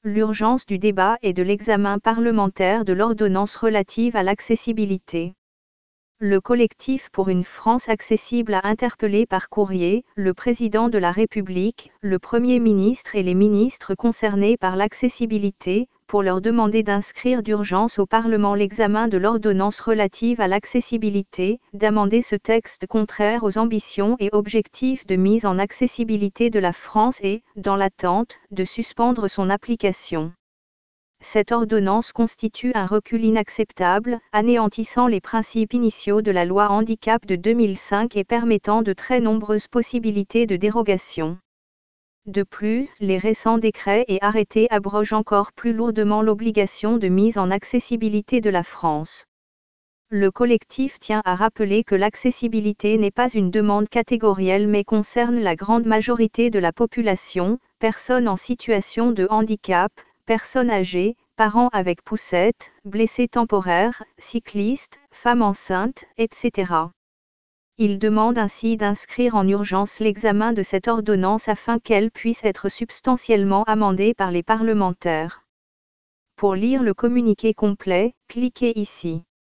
l'urgence du débat et de l'examen parlementaire de l'ordonnance relative à l'accessibilité. Le collectif pour une France accessible a interpellé par courrier le président de la République, le Premier ministre et les ministres concernés par l'accessibilité, pour leur demander d'inscrire d'urgence au Parlement l'examen de l'ordonnance relative à l'accessibilité, d'amender ce texte contraire aux ambitions et objectifs de mise en accessibilité de la France et, dans l'attente, de suspendre son application. Cette ordonnance constitue un recul inacceptable, anéantissant les principes initiaux de la loi handicap de 2005 et permettant de très nombreuses possibilités de dérogation. De plus, les récents décrets et arrêtés abrogent encore plus lourdement l'obligation de mise en accessibilité de la France. Le collectif tient à rappeler que l'accessibilité n'est pas une demande catégorielle mais concerne la grande majorité de la population, personnes en situation de handicap, personnes âgées, parents avec poussette, blessés temporaires, cyclistes, femmes enceintes, etc. Il demande ainsi d'inscrire en urgence l'examen de cette ordonnance afin qu'elle puisse être substantiellement amendée par les parlementaires. Pour lire le communiqué complet, cliquez ici.